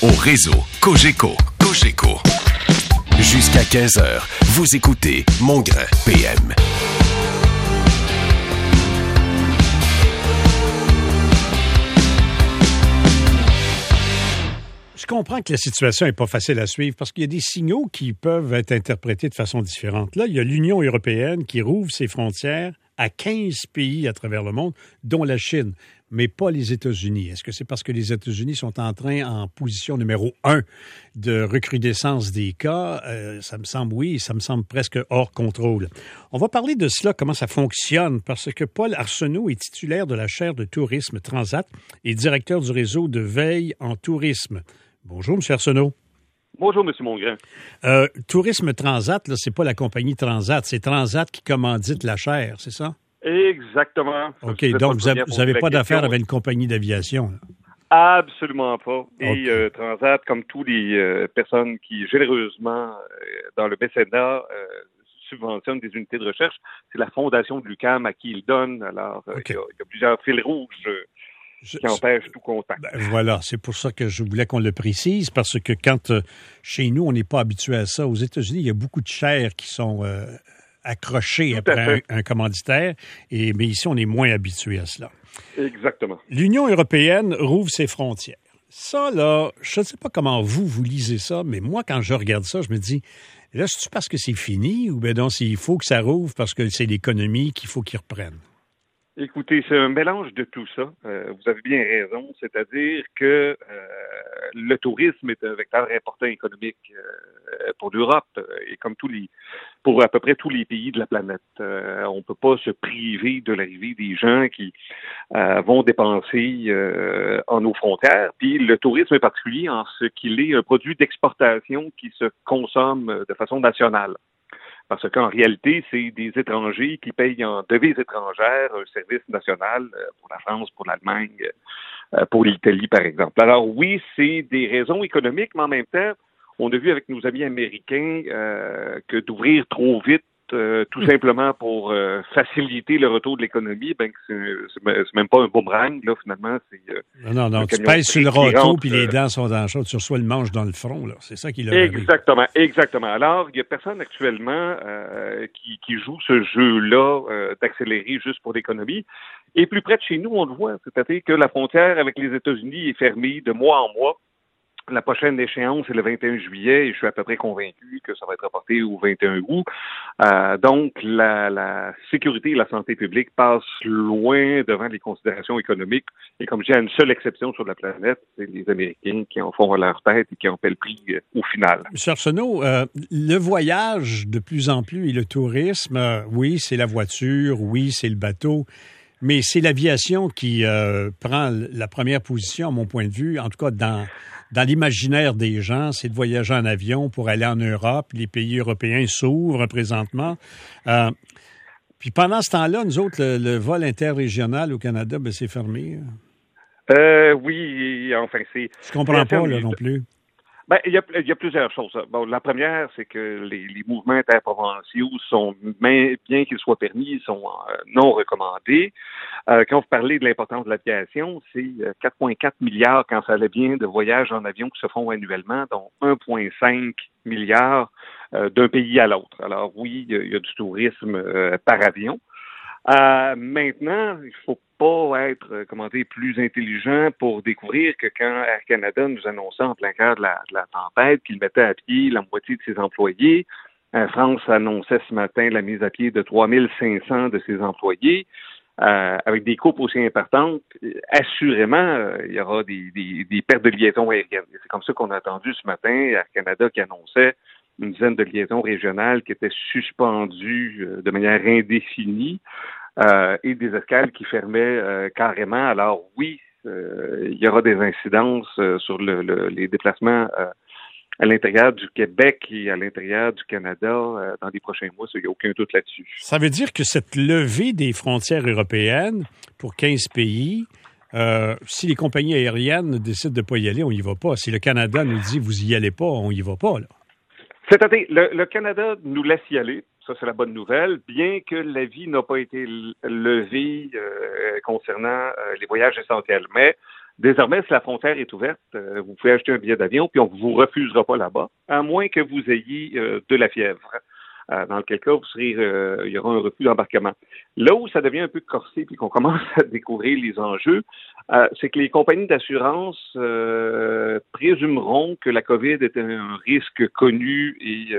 au réseau Cogeco. Cogeco. Jusqu'à 15h, vous écoutez Mongrain PM. Je comprends que la situation n'est pas facile à suivre parce qu'il y a des signaux qui peuvent être interprétés de façon différente. Là, il y a l'Union européenne qui rouvre ses frontières à 15 pays à travers le monde, dont la Chine, mais pas les États-Unis. Est-ce que c'est parce que les États-Unis sont en position numéro 1 de recrudescence des cas? Ça me semble oui, ça me semble presque hors contrôle. On va parler de cela, comment ça fonctionne, parce que Paul Arsenault est titulaire de la chaire de tourisme Transat et directeur du réseau de veille en tourisme. Bonjour, M. Arsenault. Bonjour, M. Mongrain. Tourisme Transat, là, c'est pas la compagnie Transat, c'est Transat qui commandite la chaire, c'est ça? Exactement. OK, donc vous n'avez pas d'affaire avec une compagnie d'aviation, là? Absolument pas. Et Okay. Transat, comme tous les personnes qui, généreusement, dans le mécénat, subventionnent des unités de recherche, c'est la fondation de l'UQAM à qui ils donnent. Alors, Okay. il y a plusieurs fils rouges qui empêchent tout contact. Ben, voilà, c'est pour ça que je voulais qu'on le précise, parce que quand chez nous, on n'est pas habitué à ça. Aux États-Unis, il y a beaucoup de chaires qui sont accrochées après un commanditaire, mais ici, on est moins habitué à cela. Exactement. L'Union européenne rouvre ses frontières. Ça, là, je ne sais pas comment vous lisez ça, mais moi, quand je regarde ça, je me dis, là, c'est-tu parce que c'est fini ou bien non, il faut que ça rouvre parce que c'est l'économie qu'il faut qu'ils reprennent? Écoutez, c'est un mélange de tout ça. Vous avez bien raison, c'est-à-dire que le tourisme est un vecteur important économique pour l'Europe et comme pour à peu près tous les pays de la planète. On ne peut pas se priver de l'arrivée des gens qui vont dépenser en nos frontières. Puis le tourisme est particulier en ce qu'il est un produit d'exportation qui se consomme de façon nationale. Parce qu'en réalité, c'est des étrangers qui payent en devises étrangères un service national pour la France, pour l'Allemagne, pour l'Italie, par exemple. Alors oui, c'est des raisons économiques, mais en même temps, on a vu avec nos amis américains que d'ouvrir trop vite, tout simplement pour faciliter le retour de l'économie, ben c'est même pas un boomerang, là, finalement. Non, tu pèses sur le râteau, puis les dents sont dans le chaud, tu reçois le manche dans le front, là. C'est ça qui l'a Exactement. Alors, il y a personne actuellement qui joue ce jeu-là d'accélérer juste pour l'économie. Et plus près de chez nous, on le voit, c'est-à-dire que la frontière avec les États-Unis est fermée de mois en mois. La prochaine échéance est le 21 juillet et je suis à peu près convaincu que ça va être reporté au 21 août. Donc, la sécurité et la santé publique passent loin devant les considérations économiques. Et comme je dis, à une seule exception sur la planète, c'est les Américains qui en font à leur tête et qui en paient le prix au final. M. Arsenault, le voyage de plus en plus et le tourisme, oui, c'est la voiture, oui, c'est le bateau. Mais c'est l'aviation qui prend la première position, à mon point de vue, en tout cas dans l'imaginaire des gens, c'est de voyager en avion pour aller en Europe. Les pays européens s'ouvrent présentement. Puis pendant ce temps-là, nous autres, le vol interrégional au Canada, ben, c'est fermé. Oui, enfin, c'est... Je comprends pas, là, non plus. Ben, il y a plusieurs choses. Bon, la première, c'est que les mouvements interprovinciaux sont, bien qu'ils soient permis, sont non recommandés. Quand vous parlez de l'importance de l'aviation, c'est 4,4 milliards quand ça allait bien de voyages en avion qui se font annuellement, dont 1,5 milliard d'un pays à l'autre. Alors oui, il y a du tourisme par avion. Maintenant, il faut pas être, plus intelligent pour découvrir que quand Air Canada nous annonçait en plein cœur de la tempête qu'il mettait à pied la moitié de ses employés, Air France annonçait ce matin la mise à pied de 3500 de ses employés, avec des coupes aussi importantes, assurément, il y aura des pertes de liaisons aériennes. C'est comme ça qu'on a entendu ce matin Air Canada qui annonçait une dizaine de liaisons régionales qui étaient suspendues de manière indéfinie et des escales qui fermaient carrément. Alors oui, il y aura des incidences sur les déplacements à l'intérieur du Québec et à l'intérieur du Canada dans les prochains mois. Il n'y a aucun doute là-dessus. Ça veut dire que cette levée des frontières européennes pour 15 pays, si les compagnies aériennes décident de ne pas y aller, on n'y va pas. Si le Canada nous dit « vous y allez pas », on n'y va pas, là. C'est-à-dire, le Canada nous laisse y aller. Ça, c'est la bonne nouvelle. Bien que l'avis n'a pas été levé concernant les voyages essentiels. Mais Désormais, si la frontière est ouverte, vous pouvez acheter un billet d'avion, puis on ne vous refusera pas là-bas, à moins que vous ayez de la fièvre. Dans lequel cas, il y aura un refus d'embarquement. Là où ça devient un peu corsé, puis qu'on commence à découvrir les enjeux, c'est que les compagnies d'assurance présumeront que la COVID est un risque connu et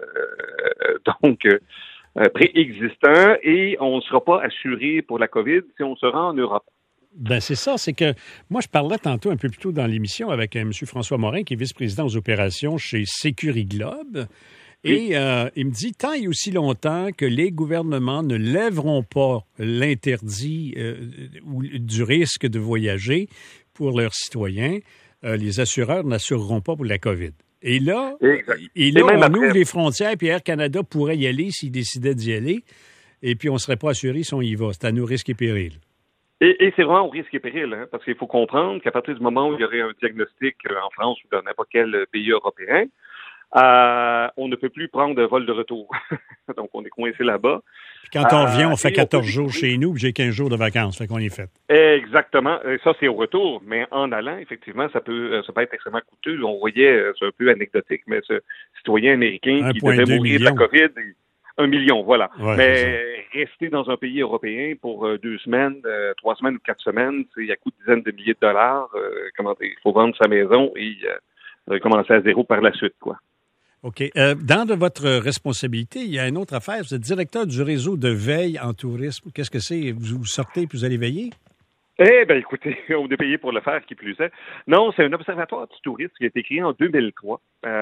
donc préexistant, et on ne sera pas assuré pour la COVID si on se rend en Europe. Ben c'est ça, c'est que moi, je parlais tantôt un peu plus tôt dans l'émission avec M. François Morin, qui est vice-président aux opérations chez Sécuriglobe. Et il me dit, tant et aussi longtemps que les gouvernements ne lèveront pas l'interdit du risque de voyager pour leurs citoyens, les assureurs n'assureront pas pour la COVID. Et là, on ouvre les frontières, puis Air Canada pourrait y aller s'il décidait d'y aller, et puis on ne serait pas assuré si on y va. C'est à nos risques et périls. Et c'est vraiment au risque et péril, hein, parce qu'il faut comprendre qu'à partir du moment où il y aurait un diagnostic en France ou dans n'importe quel pays européen, on ne peut plus prendre de vol de retour. Donc, on est coincé là-bas. Puis quand on revient, on fait 14 jours chez nous, puis j'ai 15 jours de vacances, fait qu'on y est fait. Exactement. Ça, c'est au retour. Mais en allant, effectivement, ça peut être extrêmement coûteux. On voyait, c'est un peu anecdotique, mais ce citoyen américain qui devait mourir de la COVID... 1 million, voilà. Ouais, mais rester dans un pays européen pour 2 semaines, 3 semaines ou 4 semaines, il y a coût de dizaines de milliers de dollars. Il faut vendre sa maison et recommencer à zéro par la suite, quoi. OK. Dans de votre responsabilité, il y a une autre affaire. Vous êtes directeur du réseau de veille en tourisme. Qu'est-ce que c'est? Vous sortez et vous allez veiller? Eh bien, écoutez, on est payé pour le faire, qui plus est. Non, c'est un observatoire du tourisme qui a été créé en 2003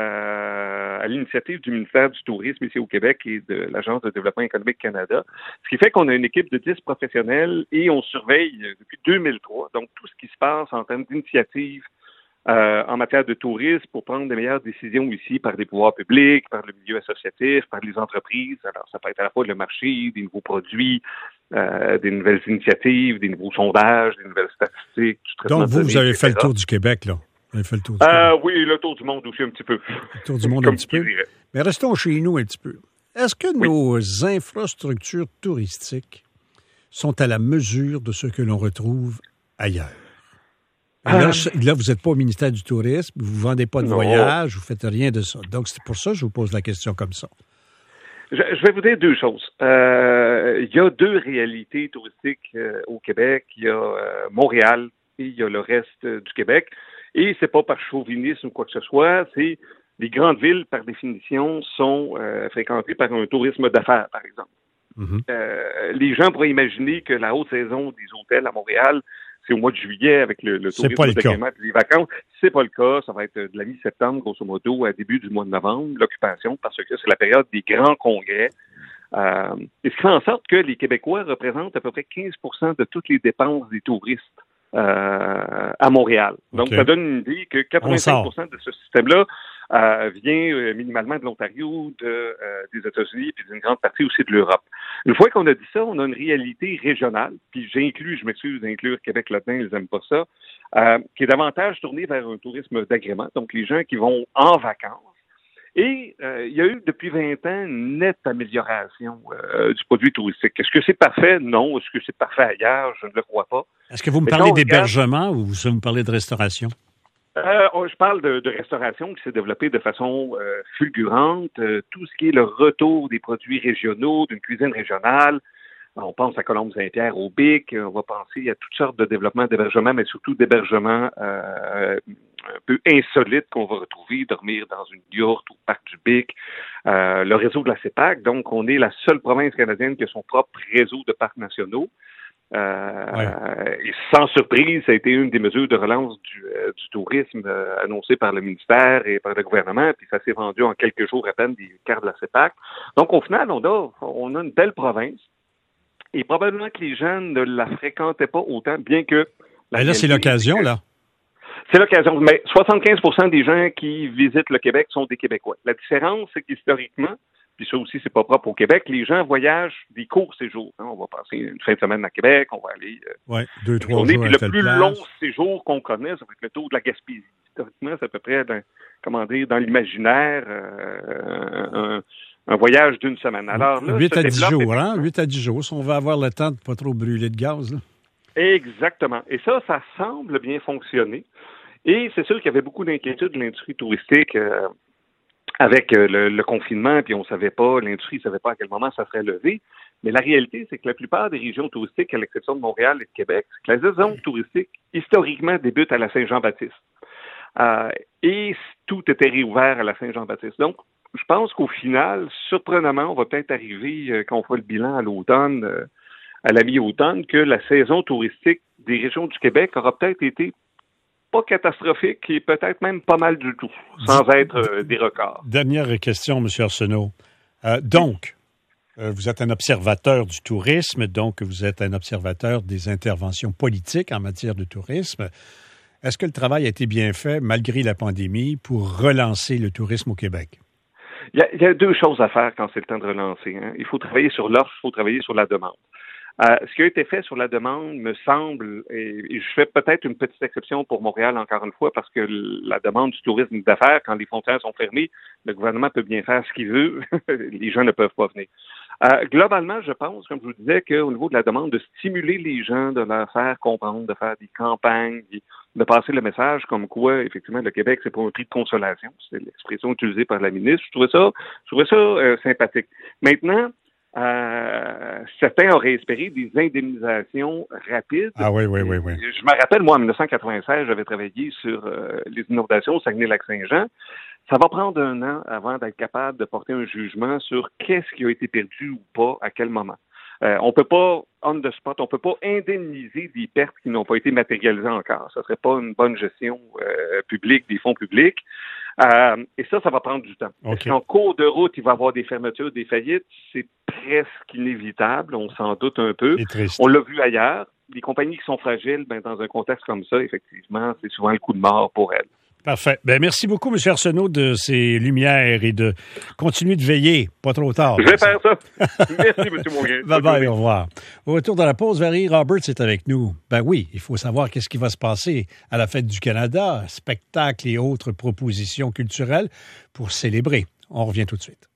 à l'initiative du ministère du Tourisme ici au Québec et de l'Agence de développement économique Canada. Ce qui fait qu'on a une équipe de 10 professionnels et on surveille depuis 2003, donc tout ce qui se passe en termes d'initiatives en matière de tourisme pour prendre des meilleures décisions ici par des pouvoirs publics, par le milieu associatif, par les entreprises. Alors, ça peut être à la fois le marché, des nouveaux produits, des nouvelles initiatives, des nouveaux sondages, des nouvelles statistiques. Donc, vous avez fait le tour du Québec, là? Vous avez fait le tour du Québec. Oui, le tour du monde aussi un petit peu. Le tour du monde un petit peu. Mais restons chez nous un petit peu. Est-ce que nos infrastructures touristiques sont à la mesure de ce que l'on retrouve ailleurs? Là, vous n'êtes pas au ministère du Tourisme, vous ne vendez pas de voyage, vous ne faites rien de ça. Donc, c'est pour ça que je vous pose la question comme ça. Je vais vous dire 2 choses. Il y a 2 réalités touristiques au Québec. Il y a Montréal et il y a le reste du Québec. Et c'est pas par chauvinisme ou quoi que ce soit, c'est les grandes villes, par définition, sont fréquentées par un tourisme d'affaires, par exemple. Mm-hmm. Les gens pourraient imaginer que la haute saison des hôtels à Montréal, c'est au mois de juillet avec le tourisme d'agrément et les vacances. C'est pas le cas. Ça va être de la mi-septembre, grosso modo, à début du mois de novembre, l'occupation, parce que c'est la période des grands congrès. Et ce qui fait en sorte que les Québécois représentent à peu près 15 de toutes les dépenses des touristes à Montréal. Donc, ça donne une idée que 85 de ce système-là vient minimalement de l'Ontario, des États-Unis, puis d'une grande partie aussi de l'Europe. Une fois qu'on a dit ça, on a une réalité régionale, puis je m'excuse d'inclure Québec là-dedans, ils n'aiment pas ça, qui est davantage tournée vers un tourisme d'agrément, donc les gens qui vont en vacances. Et il y a eu depuis 20 ans une nette amélioration du produit touristique. Est-ce que c'est parfait? Non. Est-ce que c'est parfait ailleurs? Je ne le crois pas. Est-ce que vous me parlez d'hébergement ou vous me parlez de restauration? Je parle de restauration qui s'est développée de façon fulgurante. Tout ce qui est le retour des produits régionaux, d'une cuisine régionale. On pense à Colombe-Saint-Pierre, au Bic. On va penser à toutes sortes de développements d'hébergement, mais surtout d'hébergement un peu insolite qu'on va retrouver, dormir dans une yourte au parc du Bic. Le réseau de la CEPAC. Donc, on est la seule province canadienne qui a son propre réseau de parcs nationaux. Et sans surprise, ça a été une des mesures de relance du tourisme annoncées par le ministère et par le gouvernement, puis ça s'est vendu en quelques jours à peine des cartes de la CEPAC. Donc, au final, on a une belle province, et probablement que les gens ne la fréquentaient pas autant, bien que... Là, c'est l'occasion, là. C'est l'occasion, mais 75% des gens qui visitent le Québec sont des Québécois. La différence, c'est qu'historiquement, puis ça aussi, c'est pas propre au Québec, les gens voyagent des courts séjours. On va passer une fin de semaine à Québec, on va aller... 2-3 jours puis le plus long séjour qu'on connaît, ça va être le tour de la Gaspésie. Historiquement, c'est à peu près, dans l'imaginaire, un voyage d'une semaine. Alors là, 8 à 10 jours, hein? 8 à 10 jours, si on va avoir le temps de pas trop brûler de gaz, là. Exactement. Et ça semble bien fonctionner. Et c'est sûr qu'il y avait beaucoup d'inquiétudes de l'industrie touristique avec le confinement, puis l'industrie ne savait pas à quel moment ça serait levé. Mais la réalité, c'est que la plupart des régions touristiques, à l'exception de Montréal et de Québec, c'est que la saison touristique, historiquement, débute à la Saint-Jean-Baptiste. Et tout était réouvert à la Saint-Jean-Baptiste. Donc, je pense qu'au final, surprenamment, on va peut-être arriver, quand on fera le bilan à l'automne, à la mi-automne, que la saison touristique des régions du Québec aura peut-être été pas catastrophique et peut-être même pas mal du tout, sans être des records. Dernière question, M. Arsenault. Vous êtes un observateur du tourisme, donc vous êtes un observateur des interventions politiques en matière de tourisme. Est-ce que le travail a été bien fait, malgré la pandémie, pour relancer le tourisme au Québec? Il y a deux choses à faire quand c'est le temps de relancer. Il faut travailler sur l'offre, il faut travailler sur la demande. Ce qui a été fait sur la demande me semble, et je fais peut-être une petite exception pour Montréal encore une fois, parce que la demande du tourisme d'affaires, quand les frontières sont fermées, le gouvernement peut bien faire ce qu'il veut, les gens ne peuvent pas venir. Globalement, je pense, comme je vous disais, qu'au niveau de la demande, de stimuler les gens, de leur faire comprendre, de faire des campagnes, de passer le message comme quoi, effectivement, le Québec, c'est pas un prix de consolation, c'est l'expression utilisée par la ministre. Je trouvais ça sympathique. Maintenant, certains auraient espéré des indemnisations rapides. Ah oui. Je me rappelle, moi, en 1996, j'avais travaillé sur les inondations au Saguenay-Lac-Saint-Jean. Ça va prendre 1 an avant d'être capable de porter un jugement sur qu'est-ce qui a été perdu ou pas, à quel moment. On peut pas, on the spot, on peut pas indemniser des pertes qui n'ont pas été matérialisées encore. Ça serait pas une bonne gestion publique des fonds publics. Et ça va prendre du temps. Okay. Est-ce qu'en cours de route, il va y avoir des fermetures, des faillites? C'est presque inévitable, on s'en doute un peu. On l'a vu ailleurs. Les compagnies qui sont fragiles, dans un contexte comme ça, effectivement, c'est souvent le coup de mort pour elles. Parfait. Merci beaucoup, M. Arsenault, de ces lumières et de continuer de veiller. Pas trop tard. Je vais faire ça. Merci, M. Mongrain. Bye-bye, au revoir. Au retour de la pause, Valérie Roberts est avec nous. Oui, il faut savoir qu'est-ce qui va se passer à la Fête du Canada, spectacles et autres propositions culturelles pour célébrer. On revient tout de suite.